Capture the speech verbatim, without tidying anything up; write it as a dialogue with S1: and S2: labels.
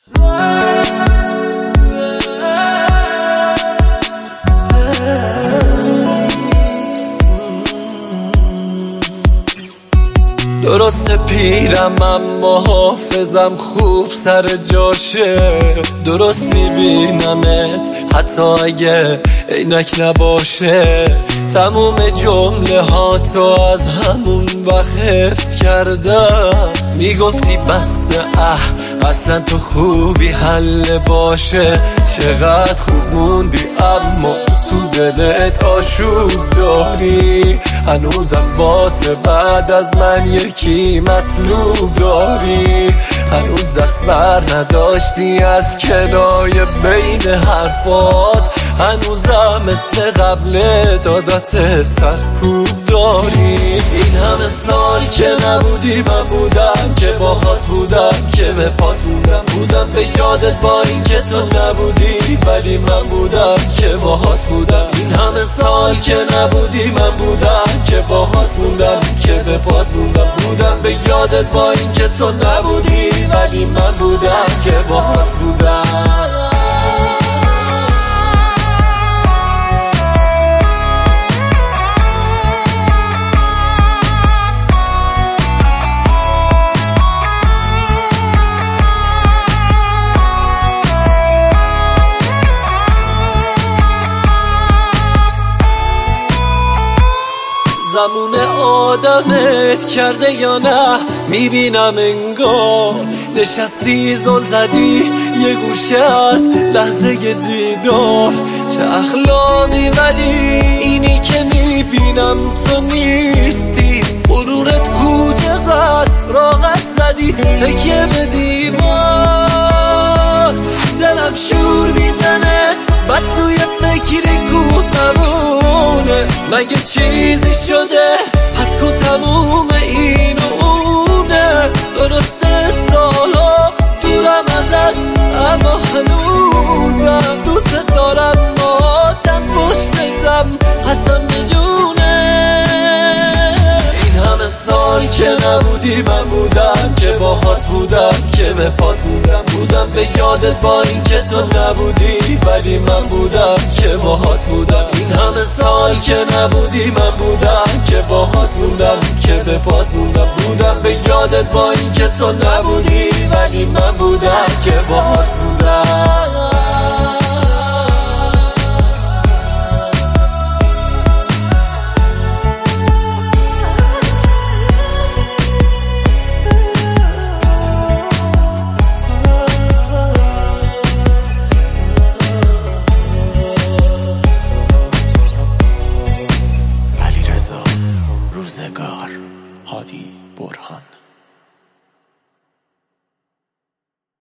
S1: درسته پیرم اما حافظم خوب سر جاشه، درست میبینمت حتی اگه عینک نباشه. تموم جمله ها تو از همون وقت حفظ کردم، میگفتی بس اه اصلا تو خوبی حل باشه. چقدر خوب موندی اما تو دلت آشوب داری، هنوزم واسه بعد از من یکی مطلوب داری. هنوز دست بر نداشتی از کنای بین حرفات، هنوزم مثل قبل دادات سرکوب داری. این همه سال که نبودی من بودم که باهات بودم، که به پات موندم بودم به یادت با این که تو نبودی، ولی من بودم که باهات بودم. این همه سال که نبودی من بودم که باهات موندم، که به پات موندم بودم به یادت با این که تو نبودی، ولی من بودم که باهات بودم. زمون آدمت کرده یا نه میبینم انگار، نشستی زل زدی یه گوشه از لحظه دیدار. چه اخلاقی ولی اینی که میبینم تو نیستی، غرورت کو چقدر راحت زدی تکیه به دیوار. دلم شور میزنه بعد توی فکری کو زمونه، مگه چیزی شده پس کو تموم این و اونه. درسته سالا دورم ازت اما هنوزم دوست دارم، ماتم پشتتم حسن میجونه. این همه سال که نبودی من بودم که باهات بودم، که به پات موندم بودم به یادت با این که تو نبودی، ولی من بودم که باهات بودم. این همه سال که نبودی من بودم که باهات موندم، که به پات موندم بودم به یادت با این که تو نبودی، ولی من بودم که باهات بودم.
S2: روزگار هادی برهان.